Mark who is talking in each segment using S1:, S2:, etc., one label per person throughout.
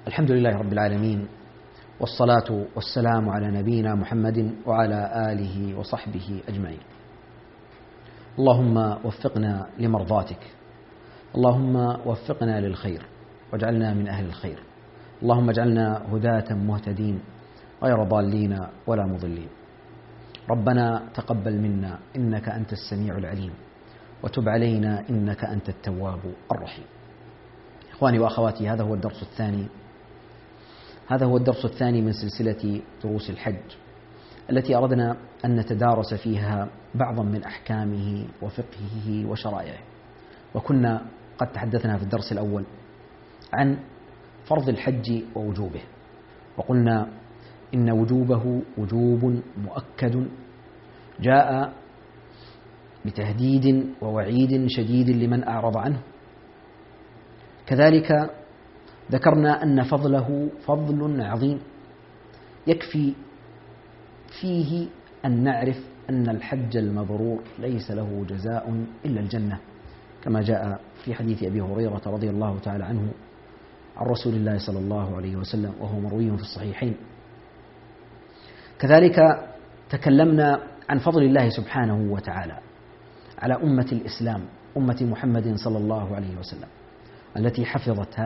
S1: الحمد لله رب العالمين، والصلاة والسلام على نبينا محمد وعلى آله وصحبه أجمعين. اللهم وفقنا لمرضاتك، اللهم وفقنا للخير واجعلنا من أهل الخير، اللهم اجعلنا هداة مهتدين غير ضالين ولا مضلين. ربنا تقبل منا إنك أنت السميع العليم، وتب علينا إنك أنت التواب الرحيم. إخواني وأخواتي، هذا هو الدرس الثاني من سلسلة دروس الحج التي أردنا أن نتدارس فيها بعضا من أحكامه وفقهه وشرائعه. وكنا قد تحدثنا في الدرس الأول عن فرض الحج ووجوبه، وقلنا إن وجوبه وجوب مؤكد جاء بتهديد ووعيد شديد لمن أعرض عنه. كذلك ذكرنا أن فضله فضل عظيم، يكفي فيه أن نعرف أن الحج المبرور ليس له جزاء إلا الجنة، كما جاء في حديث أبي هريرة رضي الله تعالى عنه عن رسول الله صلى الله عليه وسلم، وهو مروي في الصحيحين. كذلك تكلمنا عن فضل الله سبحانه وتعالى على أمة الإسلام، أمة محمد صلى الله عليه وسلم، التي حفظت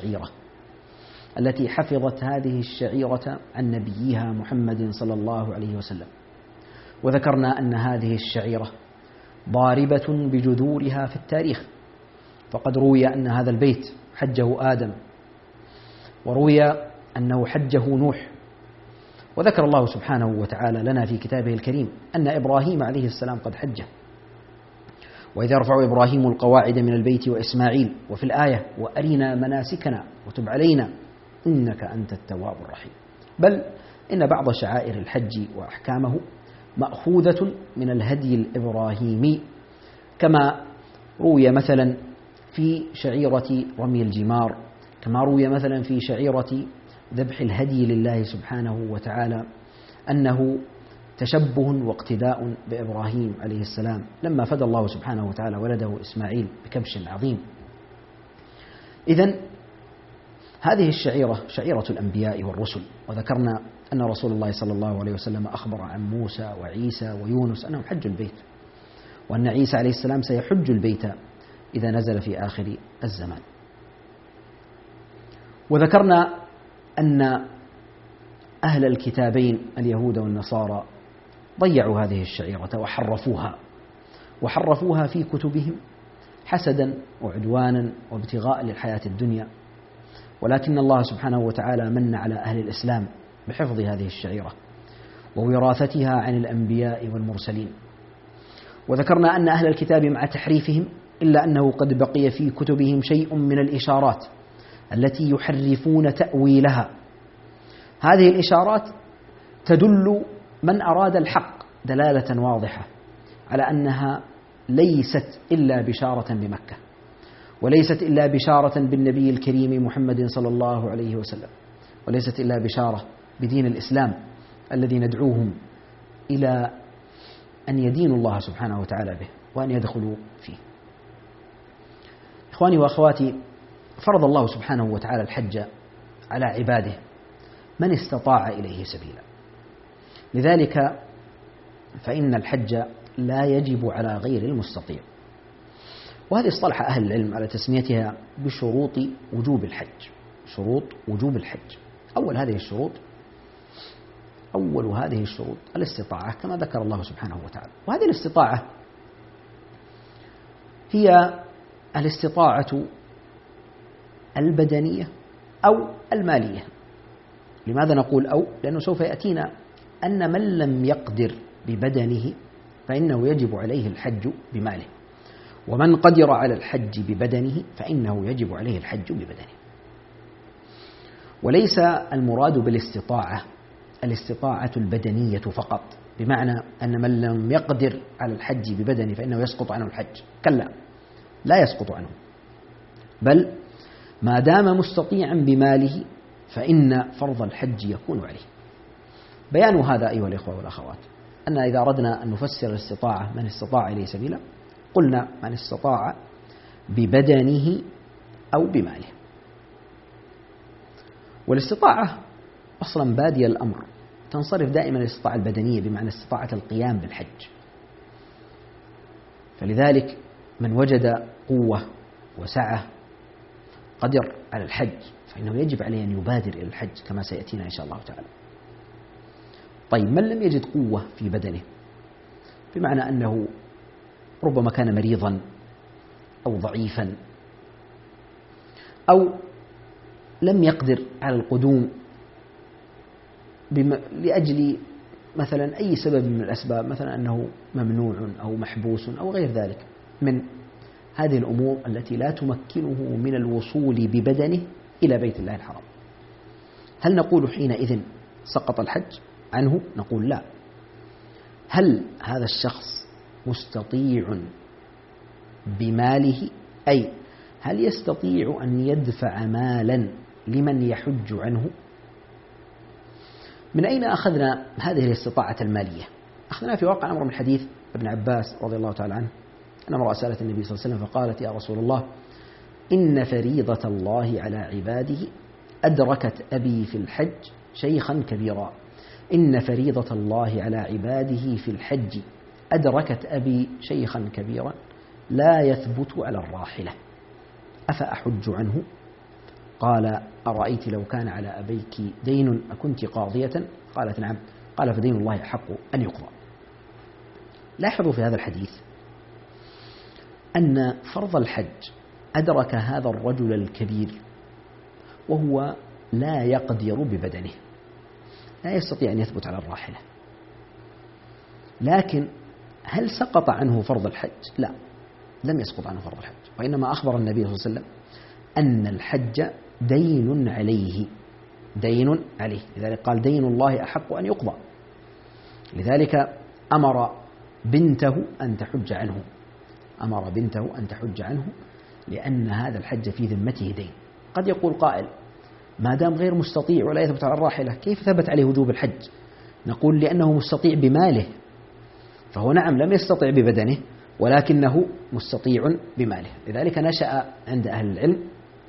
S1: هذه الشعيرة عن نبيها محمد صلى الله عليه وسلم. وذكرنا أن هذه الشعيرة ضاربة بجذورها في التاريخ، فقد روي أن هذا البيت حجه آدم، وروي أنه حجه نوح، وذكر الله سبحانه وتعالى لنا في كتابه الكريم أن إبراهيم عليه السلام قد حجه، وإذا يرفع إبراهيم القواعد من البيت وإسماعيل، وفي الآية وأرنا مناسكنا وتب علينا إنك أنت التواب الرحيم. بل إن بعض شعائر الحج وأحكامه مأخوذة من الهدي الإبراهيمي، كما روي مثلا في شعيرة رمي الجمار، كما روي مثلا في شعيرة ذبح الهدي لله سبحانه وتعالى أنه تشبه واقتداء بإبراهيم عليه السلام لما فدى الله سبحانه وتعالى ولده إسماعيل بكبش عظيم. إذن هذه الشعيرة شعيرة الأنبياء والرسل، وذكرنا أن رسول الله صلى الله عليه وسلم أخبر عن موسى وعيسى ويونس أنهم حجوا البيت، وأن عيسى عليه السلام سيحج البيت إذا نزل في آخر الزمان. وذكرنا أن أهل الكتابين اليهود والنصارى ضيعوا هذه الشعيرة وحرفوها في كتبهم حسدا وعدوانا وابتغاء للحياة الدنيا، ولكن الله سبحانه وتعالى من على أهل الإسلام بحفظ هذه الشعيرة ووراثتها عن الأنبياء والمرسلين. وذكرنا أن أهل الكتاب مع تحريفهم إلا أنه قد بقي في كتبهم شيء من الإشارات التي يحرفون تأويلها. هذه الإشارات تدل من أراد الحق دلالة واضحة على أنها ليست إلا بشارة بمكة، وليست إلا بشارة بالنبي الكريم محمد صلى الله عليه وسلم، وليست إلا بشارة بدين الإسلام الذي ندعوهم إلى أن يدينوا الله سبحانه وتعالى به وأن يدخلوا فيه. إخواني وأخواتي، فرض الله سبحانه وتعالى الحج على عباده من استطاع إليه سبيلا، لذلك فإن الحج لا يجب على غير المستطيع. وهذه اصطلح أهل العلم على تسميتها بشروط وجوب الحج. شروط وجوب الحج، أول هذه الشروط الاستطاعة كما ذكر الله سبحانه وتعالى. وهذه الاستطاعة هي الاستطاعة البدنية أو المالية. لماذا نقول أو؟ لأنه سوف يأتينا أن من لم يقدر ببدنه فإنه يجب عليه الحج بماله، ومن قدر على الحج ببدنه فإنه يجب عليه الحج ببدنه. وليس المراد بالاستطاعة الاستطاعة البدنية فقط، بمعنى أن من لم يقدر على الحج ببدنه فإنه يسقط عنه الحج، كلا، لا يسقط عنه، بل ما دام مستطيعا بماله فإن فرض الحج يكون عليه. بيان هذا أيها الإخوة والأخوات أن إذا أردنا أن نفسر الاستطاعة من استطاع إليه سبيلا قلنا من استطاع ببدنه أو بماله. والاستطاعة أصلا بادية الأمر تنصرف دائما الاستطاعة البدنية بمعنى استطاعة القيام بالحج. فلذلك من وجد قوة وسعة قدر على الحج فإنه يجب عليه أن يبادر إلى الحج كما سيأتينا إن شاء الله تعالى. طيب من لم يجد قوة في بدنه بمعنى أنه ربما كان مريضا أو ضعيفا أو لم يقدر على القدوم لأجل مثلا أي سبب من الأسباب، مثلا أنه ممنوع أو محبوس أو غير ذلك من هذه الأمور التي لا تمكنه من الوصول ببدنه إلى بيت الله الحرام، هل نقول حينئذ سقط الحج عنه؟ نقول لا. هل هذا الشخص مستطيع بماله، أي هل يستطيع أن يدفع مالا لمن يحج عنه؟ من أين أخذنا هذه الاستطاعة المالية؟ أخذنا في واقع أمر من حديث ابن عباس رضي الله تعالى عنه أن امرأة سألت النبي صلى الله عليه وسلم فقالت: يا رسول الله، إن فريضة الله على عباده أدركت أبي في الحج شيخا كبيرا. إن فريضة الله على عباده في الحج أدركت أبي شيخا كبيرا لا يثبت على الراحلة، أفأحج عنه؟ قال: أرأيت لو كان على أبيك دين أكنت قاضية؟ قالت: نعم. قال: فدين الله أحق أن يقضى. لاحظوا في هذا الحديث أن فرض الحج أدرك هذا الرجل الكبير وهو لا يقدر ببدنه، لا يستطيع أن يثبت على الراحلة. لكن هل سقط عنه فرض الحج؟ لا، لم يسقط عنه فرض الحج، وإنما أخبر النبي صلى الله عليه وسلم أن الحج دين عليه، دين عليه، لذلك قال: دين الله أحق أن يقضى. لذلك أمر بنته أن تحج عنه، أمر بنته أن تحج عنه لأن هذا الحج في ذمته دين. قد يقول قائل: ما دام غير مستطيع ولا يثبت على الراحلة كيف ثبت عليه وجوب الحج؟ نقول: لأنه مستطيع بماله، فهو نعم لم يستطع ببدنه ولكنه مستطيع بماله. لذلك نشأ عند أهل العلم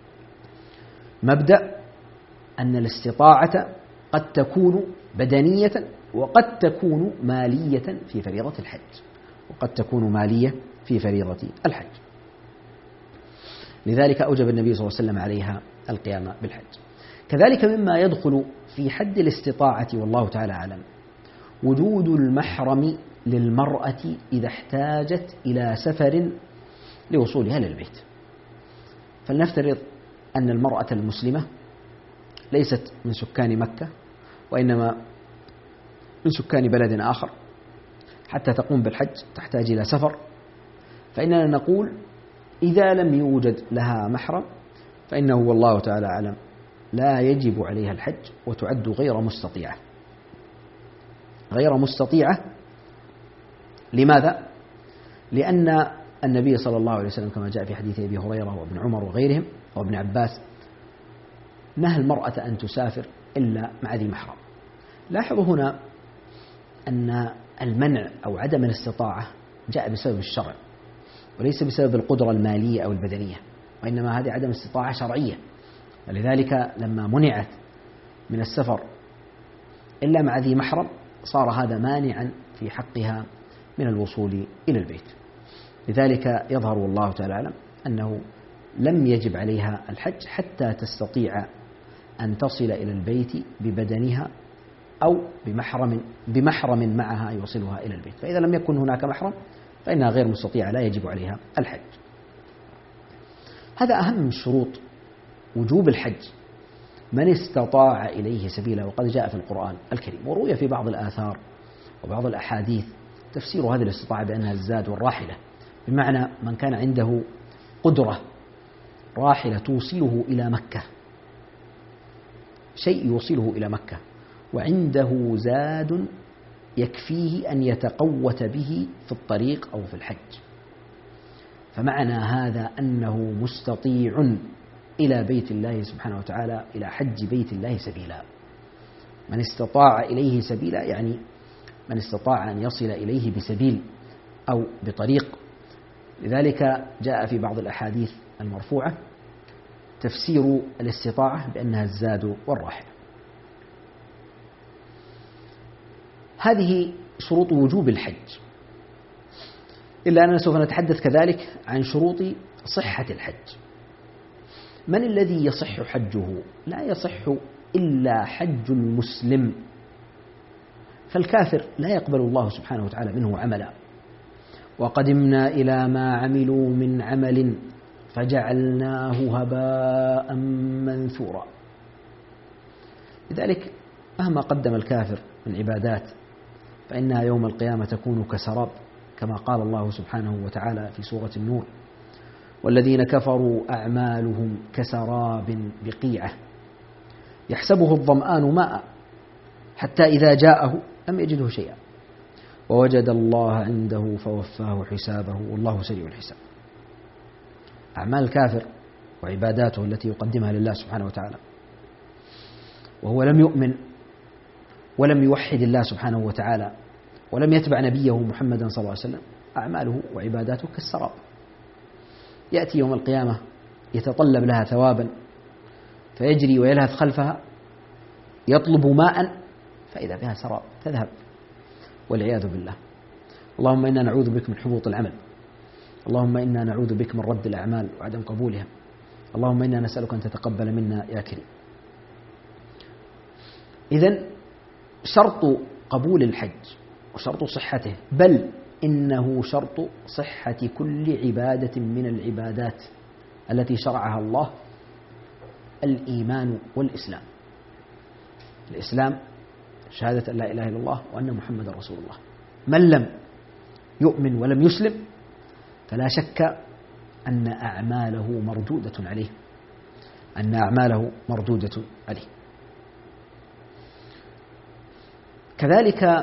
S1: مبدأ أن الاستطاعة قد تكون بدنية وقد تكون مالية في فريضة الحج، وقد تكون مالية في فريضة الحج. لذلك أوجب النبي صلى الله عليه وسلم عليها القيام بالحج. كذلك مما يدخل في حد الاستطاعة والله تعالى أعلم وجود المحرم للمرأة إذا احتاجت إلى سفر لوصولها للبيت. فلنفترض أن المرأة المسلمة ليست من سكان مكة وإنما من سكان بلد آخر، حتى تقوم بالحج تحتاج إلى سفر، فإننا نقول: إذا لم يوجد لها محرم فإنه والله تعالى أعلم لا يجب عليها الحج وتعد غير مستطيعة. غير مستطيعة لماذا؟ لأن النبي صلى الله عليه وسلم كما جاء في حديث أبي هريرة وابن عمر وغيرهم وابن عباس نهى المرأة أن تسافر إلا مع ذي محرم. لاحظوا هنا أن المنع أو عدم الاستطاعة جاء بسبب الشرع وليس بسبب القدرة المالية أو البدنية، وإنما هذه عدم استطاعة شرعية. ولذلك لما منعت من السفر إلا مع ذي محرم صار هذا مانعا في حقها من الوصول إلى البيت. لذلك يظهر والله تعالى أعلم أنه لم يجب عليها الحج حتى تستطيع أن تصل إلى البيت ببدنها أو بمحرم معها يوصلها إلى البيت. فإذا لم يكن هناك محرم فإنها غير مستطيعة لا يجب عليها الحج. هذا أهم من شروط وجوب الحج، من استطاع إليه سبيلا، وقد جاء في القرآن الكريم وروي في بعض الآثار وبعض الأحاديث تفسير هذه الاستطاعة بأنها الزاد والراحلة، بمعنى من كان عنده قدرة راحلة توصله إلى مكة، شيء يوصله إلى مكة وعنده زاد يكفيه أن يتقوت به في الطريق أو في الحج، فمعنى هذا أنه مستطيع إلى بيت الله سبحانه وتعالى، إلى حج بيت الله سبيلا. من استطاع إليه سبيلا يعني من استطاع أن يصل إليه بسبيل أو بطريق. لذلك جاء في بعض الأحاديث المرفوعة تفسير الاستطاعة بأنها الزاد والراحلة. هذه شروط وجوب الحج، إلا أننا سوف نتحدث كذلك عن شروط صحة الحج. من الذي يصح حجه؟ لا يصح إلا حج المسلم، فالكافر لا يقبل الله سبحانه وتعالى منه عملا. وقدمنا إلى ما عملوا من عمل فجعلناه هباء منثورا. لذلك مهما قدم الكافر من عبادات فإنها يوم القيامة تكون كسراب، كما قال الله سبحانه وتعالى في سورة النور: والذين كفروا أعمالهم كسراب بقيعة يحسبه الظمآن ماء حتى إذا جاءه لم يجده شيئا ووجد الله عنده فوفاه حسابه والله سريع الحساب. أعمال الكافر وعباداته التي يقدمها لله سبحانه وتعالى وهو لم يؤمن ولم يوحد الله سبحانه وتعالى ولم يتبع نبيه محمدا صلى الله عليه وسلم، أعماله وعباداته كالسراب، يأتي يوم القيامة يتطلب لها ثوابا فيجري ويلهث خلفها يطلب ماء فإذا بها سراب تذهب والعياذ بالله. اللهم إنا نعوذ بك من حبوط العمل، اللهم إنا نعوذ بك من رد الأعمال وعدم قبولها، اللهم إنا نسألك أن تتقبل منا يا كريم. إذن شرط قبول الحج وشرط صحته، بل إنه شرط صحة كل عبادة من العبادات التي شرعها الله، الإيمان والإسلام. الإسلام شهادة أن لا إله إلا الله وأن محمد رسول الله. من لم يؤمن ولم يسلم فلا شك أن أعماله مردودة عليه، أن أعماله مردودة عليه. كذلك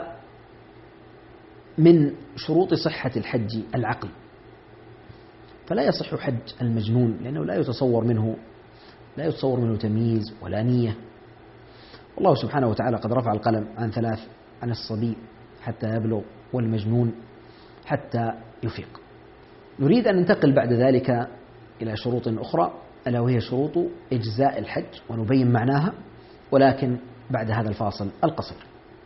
S1: من شروط صحة الحج العقل، فلا يصح حج المجنون لأنه لا يتصور منه تمييز ولا نية. والله سبحانه وتعالى قد رفع القلم عن ثلاث: عن الصبي حتى يبلغ، والمجنون حتى يفيق. نريد أن ننتقل بعد ذلك إلى شروط أخرى ألا وهي شروط إجزاء الحج، ونبين معناها ولكن بعد هذا الفاصل القصير.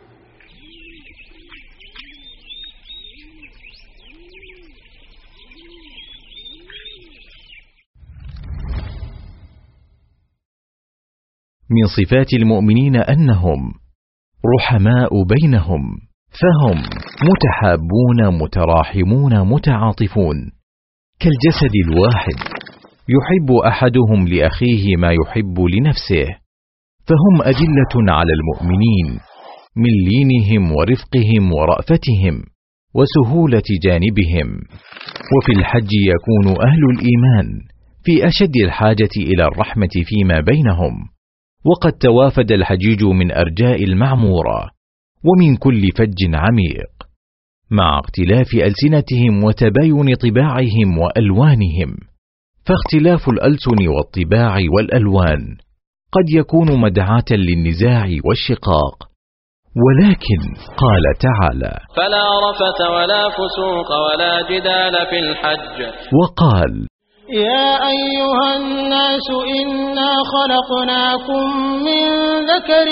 S2: من صفات المؤمنين أنهم رحماء بينهم، فهم متحابون متراحمون متعاطفون كالجسد الواحد، يحب أحدهم لأخيه ما يحب لنفسه، فهم أدلة على المؤمنين من لينهم ورفقهم ورأفتهم وسهولة جانبهم. وفي الحج يكون أهل الإيمان في أشد الحاجة إلى الرحمة فيما بينهم، وقد توافد الحجيج من أرجاء المعمورة ومن كل فج عميق، مع اختلاف ألسنتهم وتباين طباعهم وألوانهم، فاختلاف الألسن والطباع والألوان قد يكون مدعاة للنزاع والشقاق. ولكن قال تعالى:
S3: فلا رفث ولا فسوق ولا جدال في الحج.
S2: وقال:
S4: يا أيها الناس إنا خلقناكم من ذكر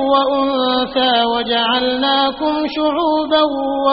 S4: وأنثى وجعلناكم شعوبا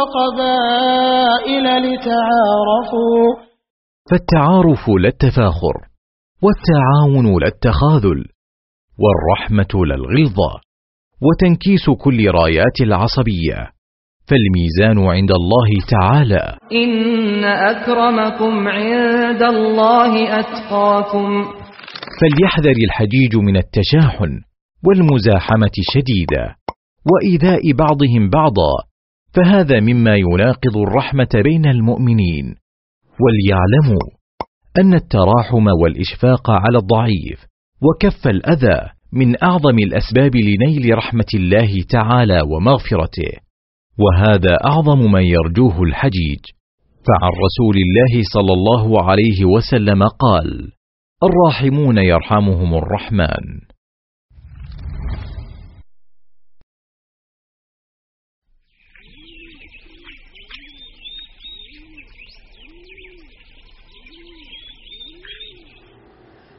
S4: وقبائل لتعارفوا.
S2: فالتعارف لا التفاخر، والتعاون لا التخاذل، والرحمة لا الغلظة، وتنكيس كل رايات العصبية. فالميزان عند الله تعالى:
S5: إن أكرمكم عند الله أتقاكم.
S2: فليحذر الحجيج من التشاحن والمزاحمة الشديدة وإيذاء بعضهم بعضا، فهذا مما يناقض الرحمة بين المؤمنين. وليعلموا أن التراحم والإشفاق على الضعيف وكف الأذى من أعظم الأسباب لنيل رحمة الله تعالى ومغفرته، وهذا أعظم من يرجوه الحجيج. فعن رسول الله صلى الله عليه وسلم قال: الراحمون يرحمهم الرحمن.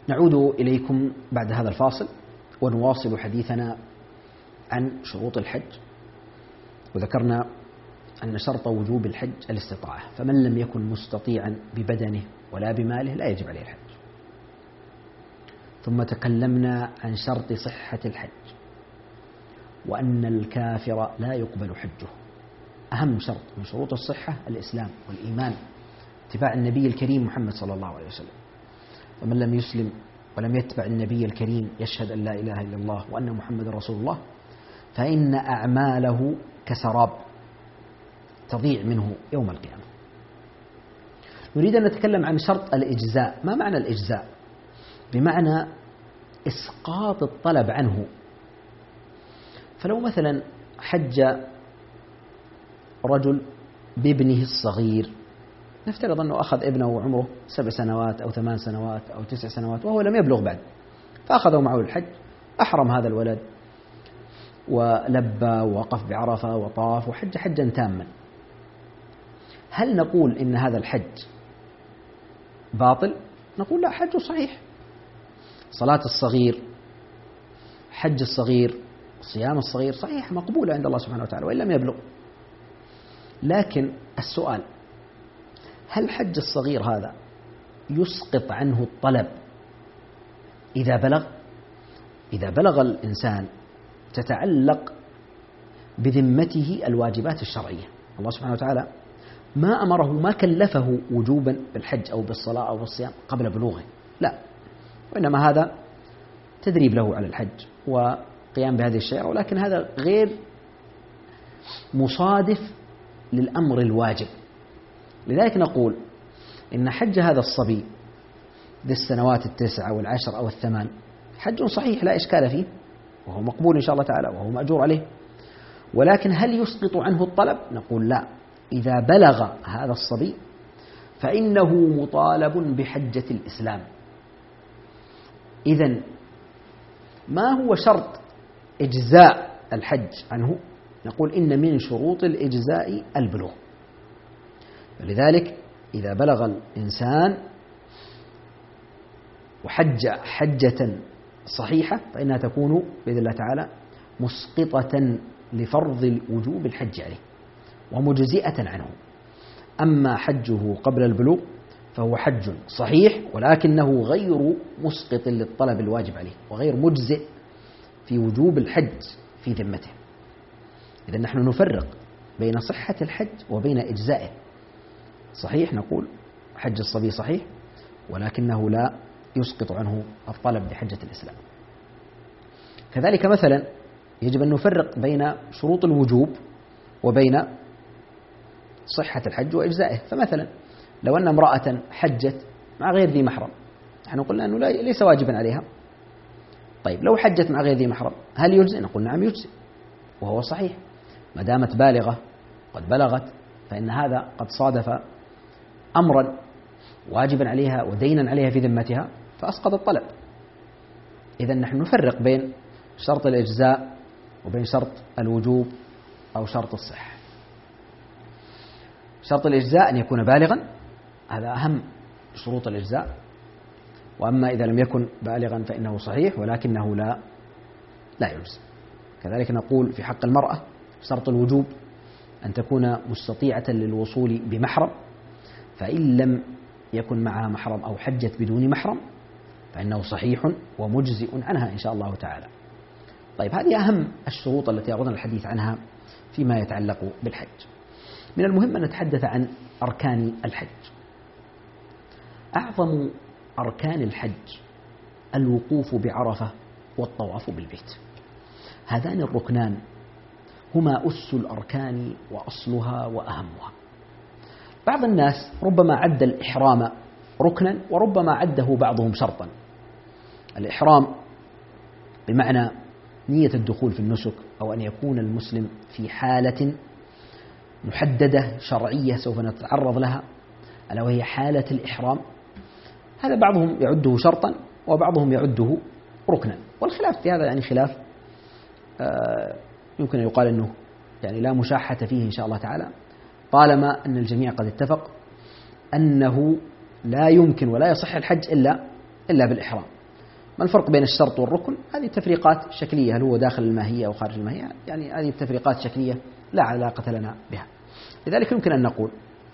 S1: نعود إليكم بعد هذا الفاصل ونواصل حديثنا عن شروط الحج. وذكرنا أن شرط وجوب الحج الاستطاعة، فمن لم يكن مستطيعا ببدنه ولا بماله لا يجب عليه الحج. ثم تكلمنا عن شرط صحة الحج، وأن الكافر لا يقبل حجه. أهم شرط من شروط الصحة الإسلام والإيمان، اتباع النبي الكريم محمد صلى الله عليه وسلم. ومن لم يسلم ولم يتبع النبي الكريم يشهد أن لا إله إلا الله وأن محمد رسول الله فإن أعماله كسراب تضيع منه يوم القيامة. نريد أن نتكلم عن شرط الإجزاء. ما معنى الإجزاء؟ بمعنى إسقاط الطلب عنه. فلو مثلا حج رجل بابنه الصغير، نفترض أنه أخذ ابنه وعمره 7 سنوات أو 8 سنوات أو 9 سنوات وهو لم يبلغ بعد، فأخذه معه الحج، أحرم هذا الولد ولبى ووقف بعرفة وطاف وحج حجا تاما. هل نقول إن هذا الحج باطل؟ نقول لا، حجه صحيح. صلاة الصغير، حج الصغير، صيام الصغير صحيح مقبولة عند الله سبحانه وتعالى وإن لم يبلغ. لكن السؤال، هل حج الصغير هذا يسقط عنه الطلب إذا بلغ؟ إذا بلغ الإنسان تتعلق بذمته الواجبات الشرعية. الله سبحانه وتعالى ما أمره، ما كلفه وجوبا بالحج أو بالصلاة أو بالصيام قبل بلوغه، لا، وإنما هذا تدريب له على الحج وقيام بهذه الشعيرة، ولكن هذا غير مصادف للأمر الواجب. لذلك نقول إن حج هذا الصبي ذي السنوات 9 والعشر أو 8 حج صحيح لا إشكال فيه، وهو مقبول إن شاء الله تعالى وهو مأجور عليه. ولكن هل يسقط عنه الطلب؟ نقول لا. إذا بلغ هذا الصبي فإنه مطالب بحجة الإسلام. إذن ما هو شرط إجزاء الحج عنه؟ نقول إن من شروط الإجزاء البلوغ. ولذلك إذا بلغ الإنسان وحج حجة صحيحة فإنها تكون بإذن الله تعالى مسقطة لفرض الوجوب الحج عليه ومجزئة عنه. أما حجه قبل البلوغ فهو حج صحيح ولكنه غير مسقط للطلب الواجب عليه وغير مجزئ في وجوب الحج في ذمته. إذا نحن نفرق بين صحة الحج وبين إجزائه. صحيح نقول حج الصبي صحيح ولكنه لا يسقط عنه الطلب بحجة الإسلام. كذلك مثلا يجب أن نفرق بين شروط الوجوب وبين صحة الحج وإجزائه. فمثلا لو أن امرأة حجت مع غير ذي محرم، نحن قلنا أنه ليس واجبا عليها. طيب لو حجت مع غير ذي محرم هل يجزئ؟ نقول نعم يجزئ وهو صحيح، ما دامت بالغة قد بلغت فإن هذا قد صادف أمرا واجبا عليها ودينا عليها في ذمتها فأسقط الطلب. إذا نحن نفرق بين شرط الإجزاء وبين شرط الوجوب أو شرط الصحة. شرط الإجزاء أن يكون بالغا، هذا أهم شروط الإجزاء. وأما إذا لم يكن بالغا فإنه صحيح ولكنه لا يجزي. كذلك نقول في حق المرأة شرط الوجوب أن تكون مستطيعة للوصول بمحرم، فإن لم يكن معها محرم أو حجت بدون محرم فإنه صحيح ومجزئ عنها إن شاء الله تعالى. طيب هذه أهم الشروط التي أردنا الحديث عنها فيما يتعلق بالحج. من المهم أن نتحدث عن أركان الحج. أعظم أركان الحج الوقوف بعرفة والطواف بالبيت. هذان الركنان هما أس الأركان وأصلها وأهمها. بعض الناس ربما عد الإحرام ركنا وربما عده بعضهم شرطا. الإحرام بمعنى نية الدخول في النسك أو أن يكون المسلم في حالة محددة شرعية سوف نتعرض لها ألا وهي حالة الإحرام. هذا بعضهم يعده شرطا وبعضهم يعده ركنا، والخلاف في هذا يعني خلاف يمكن أن يقال أنه يعني لا مشاحة فيه إن شاء الله تعالى، طالما أن الجميع قد اتفق أنه لا يمكن ولا يصح الحج إلا بالإحرام. ما الفرق بين الشرط والركن؟ هذه تفريقات شكلية، هل هو داخل الماهية أو خارج الماهية، يعني هذه تفريقات شكلية لا علاقة لنا بها. لذلك يمكن أن نقول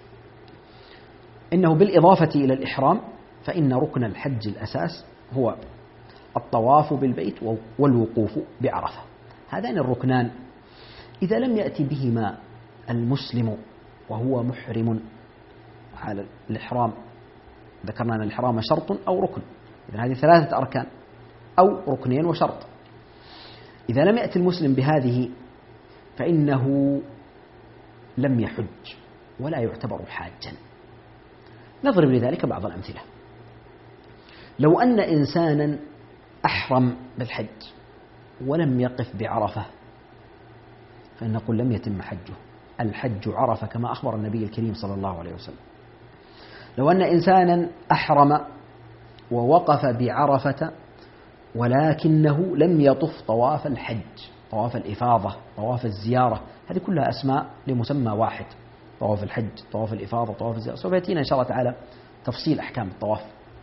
S1: إنه بالإضافة إلى الإحرام فإن ركن الحج الأساس هو الطواف بالبيت والوقوف بعرفة. هذان الركنان إذا لم يأتي بهما المسلم وهو محرم على الإحرام، ذكرنا أن الإحرام شرط أو ركن، إذن هذه 3 أركان أو ركنين وشرط. إذا لم يأتي المسلم بهذه فإنه لم يحج ولا يعتبر حاجا. نضرب لذلك بعض الأمثلة. لو أن إنسانا أحرم بالحج ولم يقف بعرفة فإن نقول لم يتم حجه، الحج عرفة كما أخبر النبي الكريم صلى الله عليه وسلم. لو أن إنسانا أحرم ووقف بعرفة ولكنه لم يطف طواف الحج، طواف الإفاضة، طواف الزيارة، هذه كلها أسماء لمسمى واحد، طواف الحج، طواف الإفاضة، طواف الزيارة، سوف يأتينا إن شاء الله تعالى تفصيل أحكام الطواف.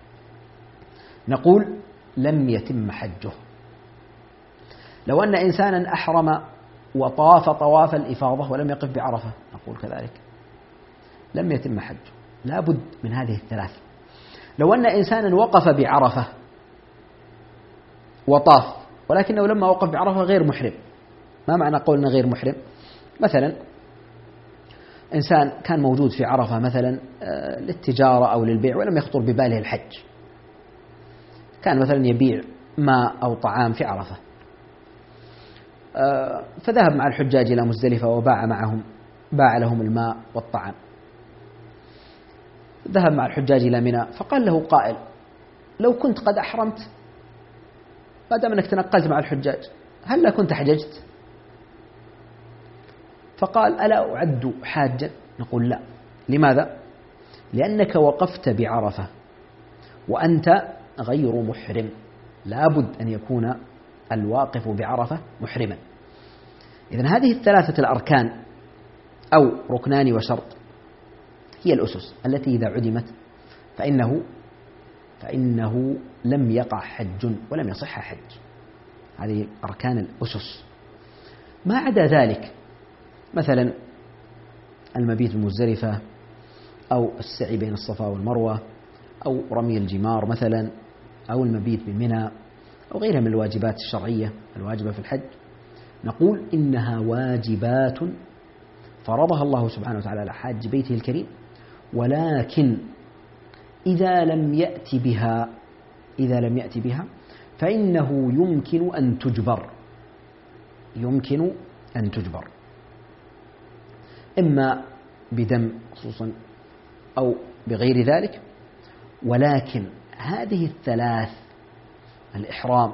S1: نقول لم يتم حجه. لو أن إنسانا أحرم وطاف طواف الإفاضة ولم يقف بعرفة نقول كذلك لم يتم حجه، لا بد من هذه ال3. لو أن إنسانا وقف بعرفة وطاف ولكنه لما وقف بعرفة غير محرم، ما معنى قولنا غير محرم؟ مثلا إنسان كان موجود في عرفة مثلا للتجارة أو للبيع ولم يخطر بباله الحج، كان مثلا يبيع ماء أو طعام في عرفة، فذهب مع الحجاج إلى مزدلفة وباع معهم، باع لهم الماء والطعام. ذهب مع الحجاج إلى منى فقال له قائل لو كنت قد أحرمت ما دام أنك تنقلت مع الحجاج هل لا كنت حججت؟ فقال ألا أعد حاجا؟ نقول لا. لماذا؟ لأنك وقفت بعرفة وأنت غير محرم، لابد أن يكون الواقف بعرفة محرما. إذن هذه ال3 الأركان أو ركنان وشرط هي الأسس التي إذا عدمت فإنه لم يقع حج ولم يصح حج. هذه أركان الأسس. ما عدا ذلك مثلا المبيت بمزدلفة أو السعي بين الصفا والمروة أو رمي الجمار مثلا أو المبيت بمنى أو غيرها من الواجبات الشرعية الواجبة في الحج، نقول إنها واجبات فرضها الله سبحانه وتعالى على حاج بيته الكريم، ولكن إذا لم يأتي بها فإنه يمكن أن تجبر إما بدم خصوصا أو بغير ذلك. ولكن هذه ال3 الإحرام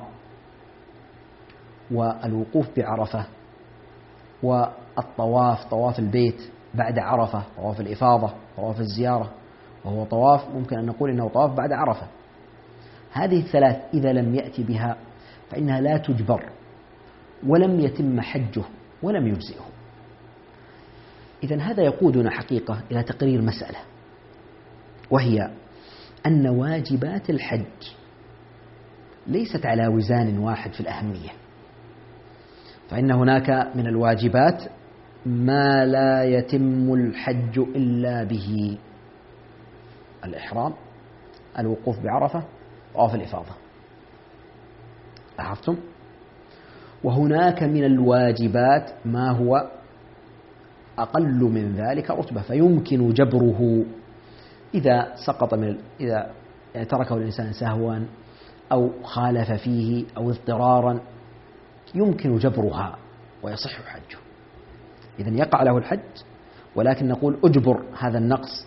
S1: والوقوف بعرفة والطواف، طواف البيت بعد عرفة، طواف الإفاضة، طواف الزيارة، وهو طواف ممكن أن نقول إنه طواف بعد عرفة، هذه ال3 إذا لم يأتي بها فإنها لا تجبر ولم يتم حجه ولم يجزئه. إذن هذا يقودنا حقيقة إلى تقرير مسألة، وهي أن واجبات الحج ليست على وزان واحد في الأهمية، فإن هناك من الواجبات ما لا يتم الحج إلا به: الإحرام، الوقوف بعرفة، طواف الإفاضة. لاحظتم؟ وهناك من الواجبات ما هو أقل من ذلك رتبة فيمكن جبره إذا سقط إذا تركه الإنسان سهوا أو خالف فيه أو اضطرارا يمكن جبرها ويصح حجه. إذن يقع له الحج، ولكن نقول أجبر هذا النقص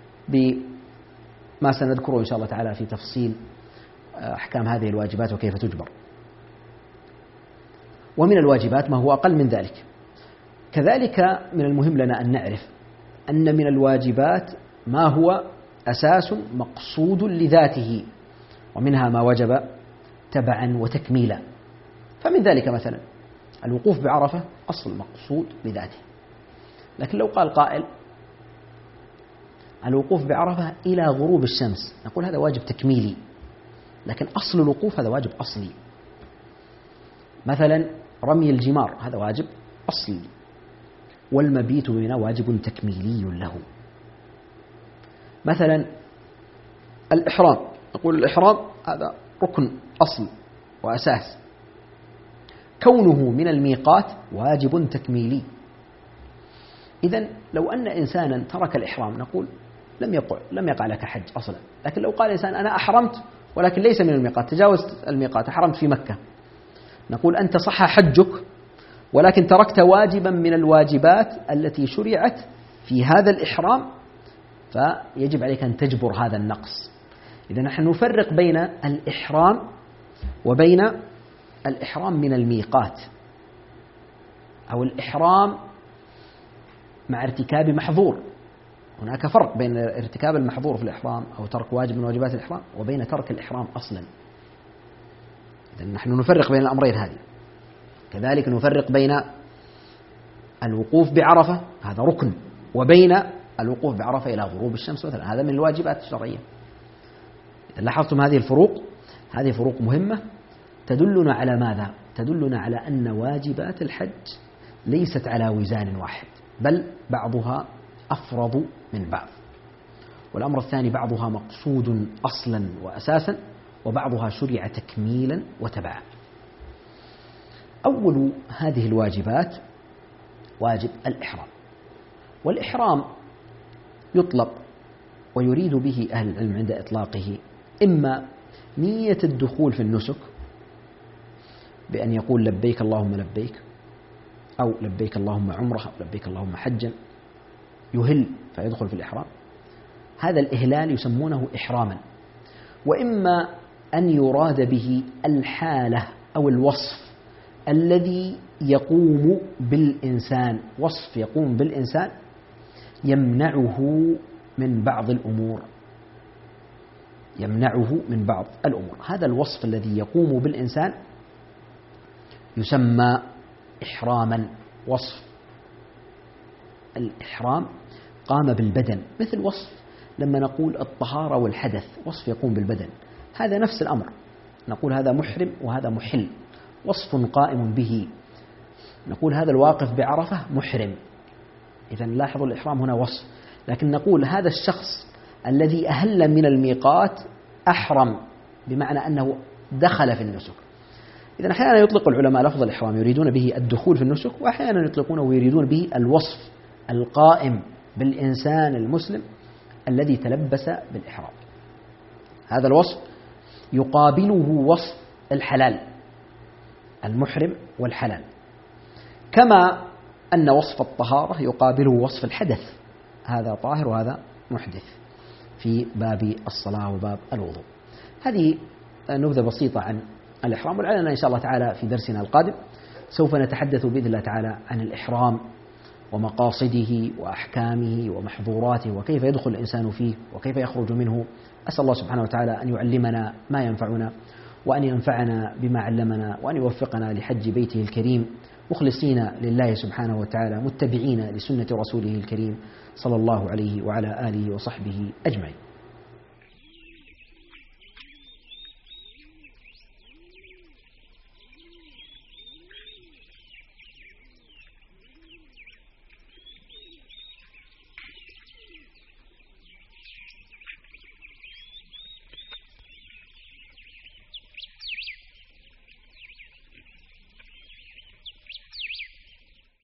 S1: بما سنذكره إن شاء الله تعالى في تفصيل أحكام هذه الواجبات وكيف تجبر. ومن الواجبات ما هو أقل من ذلك. كذلك من المهم لنا أن نعرف أن من الواجبات ما هو أساس مقصود لذاته، ومنها ما وجب تبعا وتكميلا. فمن ذلك مثلا الوقوف بعرفة أصل مقصود لذاته، لكن لو قال قائل الوقوف بعرفة إلى غروب الشمس، نقول هذا واجب تكميلي لكن أصل الوقوف هذا واجب أصلي. مثلا رمي الجمار هذا واجب أصلي، والمبيت بمنى واجب تكميلي له. مثلا الإحرام، نقول الإحرام هذا ركن أصل وأساس، كونه من الميقات واجب تكميلي. إذن لو أن إنسانا ترك الإحرام نقول لم يقع لك حج أصلا. لكن لو قال إنسان أنا أحرمت ولكن ليس من الميقات، تجاوزت الميقات، أحرمت في مكة، نقول أنت صح حجك ولكن تركت واجبا من الواجبات التي شرعت في هذا الإحرام، فيجب عليك أن تجبر هذا النقص. إذا نحن نفرق بين الإحرام وبين الإحرام من الميقات، أو الإحرام مع ارتكاب محظور. هناك فرق بين ارتكاب المحظور في الإحرام أو ترك واجب من واجبات الإحرام وبين ترك الإحرام أصلا. إذا نحن نفرق بين الأمرين هذه. كذلك نفرق بين الوقوف بعرفة هذا ركن وبين الوقوف بعرفة إلى غروب الشمس مثلا، هذا من الواجبات الشرعية. إذا لاحظتم هذه الفروق، هذه فروق مهمة تدلنا على ماذا؟ تدلنا على أن واجبات الحج ليست على وزان واحد، بل بعضها أفرض من بعض. والأمر الثاني بعضها مقصود أصلا وأساسا، وبعضها شرع تكميلا وتبعا. أول هذه الواجبات واجب الإحرام. والإحرام يطلق ويريد به أهل العلم عند إطلاقه إما نية الدخول في النسك بأن يقول لبيك اللهم لبيك، أو لبيك اللهم عمرة، أو لبيك اللهم حجا، يهل فيدخل في الإحرام، هذا الإهلال يسمونه إحراما. وإما أن يراد به الحالة أو الوصف الذي يقوم بالإنسان، وصف يقوم بالإنسان يمنعه من بعض الأمور، يمنعه من بعض الأمور. هذا الوصف الذي يقوم بالإنسان يسمى إحراما. وصف الإحرام قام بالبدن، مثل وصف لما نقول الطهارة والحدث، وصف يقوم بالبدن، هذا نفس الأمر، نقول هذا محرم وهذا محل، وصف قائم به. نقول هذا الواقف بعرفة محرم، إذا لاحظوا الإحرام هنا وصف. لكن نقول هذا الشخص الذي أهل من الميقات أحرم، بمعنى أنه دخل في النسك. إذا أحيانا يطلق العلماء لفظ الإحرام يريدون به الدخول في النسك، وأحيانا يطلقونه ويريدون به الوصف القائم بالإنسان المسلم الذي تلبس بالإحرام. هذا الوصف يقابله وصف الحلال، المحرم والحلال، كما أن وصف الطهارة يقابله وصف الحدث، هذا طاهر وهذا محدث، في باب الصلاة وباب الوضوء. هذه نبذة بسيطة عن الإحرام، ولعلنا إن شاء الله تعالى في درسنا القادم سوف نتحدث بإذن الله تعالى عن الإحرام ومقاصده وأحكامه ومحظوراته وكيف يدخل الإنسان فيه وكيف يخرج منه. أسأل الله سبحانه وتعالى أن يعلمنا ما ينفعنا، وأن ينفعنا بما علمنا، وأن يوفقنا لحج بيته الكريم مخلصين لله سبحانه وتعالى، متبعين لسنة رسوله الكريم صلى الله عليه وعلى آله وصحبه أجمعين.